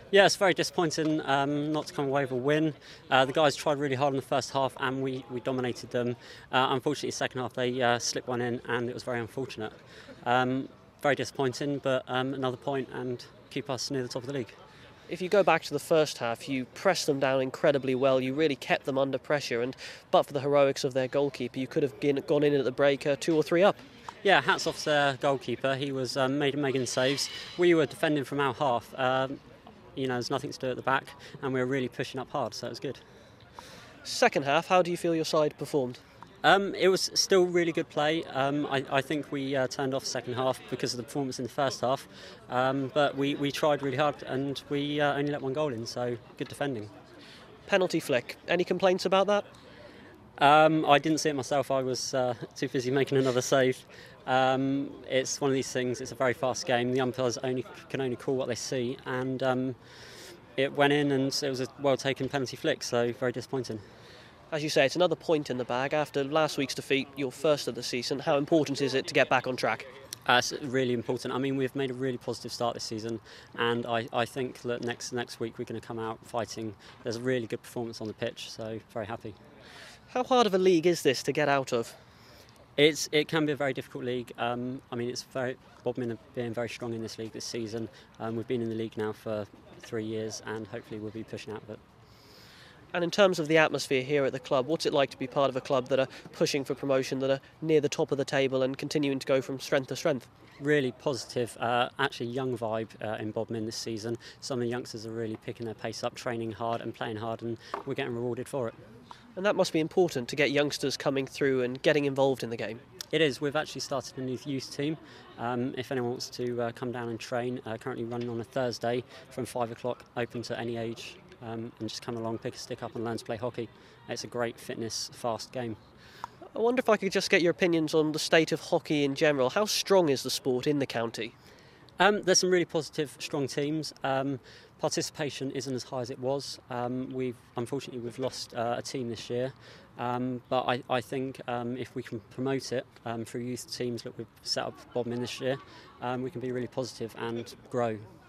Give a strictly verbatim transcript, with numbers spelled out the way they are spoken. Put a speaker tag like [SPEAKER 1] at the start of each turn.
[SPEAKER 1] Yeah, it's very disappointing um, not to come away with a win. Uh, the guys tried really hard in the first half and we, we dominated them. Uh, unfortunately, second half they uh, slipped one in and it was very unfortunate. Um, very disappointing, but um, another point and keep us near the top of the league.
[SPEAKER 2] If you go back to the first half, you pressed them down incredibly well. You really kept them under pressure, and but for the heroics of their goalkeeper, you could have gone in at the break uh, two or three up.
[SPEAKER 1] Yeah, hats off to their goalkeeper. He was um, made making saves. We were defending from our half. Um, you know, there's nothing to do at the back, and we were really pushing up hard, so it was good.
[SPEAKER 2] Second half, how do you feel your side performed?
[SPEAKER 1] Um, it was still really good play. Um, I, I think we uh, turned off the second half because of the performance in the first half, um, but we, we tried really hard and we uh, only let one goal in, so good defending.
[SPEAKER 2] Penalty flick, any complaints about that?
[SPEAKER 1] Um, I didn't see it myself, I was uh, too busy making another save. Um, it's one of these things, it's a very fast game, the umpires only can only call what they see, and um, it went in and it was a well taken penalty flick, so very disappointing.
[SPEAKER 2] As you say, it's another point in the bag. After last week's defeat, your first of the season, how important is it to get back on track?
[SPEAKER 1] Uh, it's really important. I mean, we've made a really positive start this season, and I, I think that next next week we're going to come out fighting. There's a really good performance on the pitch, so very happy.
[SPEAKER 2] How hard of a league is this to get out of?
[SPEAKER 1] It's it can be a very difficult league. Um, I mean, it's very Bodmin have been very strong in this league this season. Um, we've been in the league now for three years, and hopefully we'll be pushing out of it.
[SPEAKER 2] And in terms of the atmosphere here at the club, what's it like to be part of a club that are pushing for promotion, that are near the top of the table and continuing to go from strength to strength?
[SPEAKER 1] Really positive, uh, actually young vibe uh, in Bodmin this season. Some of the youngsters are really picking their pace up, training hard and playing hard, and we're getting rewarded for it.
[SPEAKER 2] And that must be important to get youngsters coming through and getting involved in the game.
[SPEAKER 1] It is. We've actually started a new youth team. Um, if anyone wants to uh, come down and train, uh, currently running on a Thursday from five o'clock, open to any age. Um, and just come along, pick a stick up and learn to play hockey. It's a great fitness, fast game.
[SPEAKER 2] I wonder if I could just get your opinions on the state of hockey in general. How strong is the sport in the county?
[SPEAKER 1] Um, there's some really positive, strong teams. Um, participation isn't as high as it was. Um, we've unfortunately we've lost uh, a team this year, um, but I, I think um, if we can promote it um, through youth teams that we've set up Bodmin this year, um, we can be really positive and grow.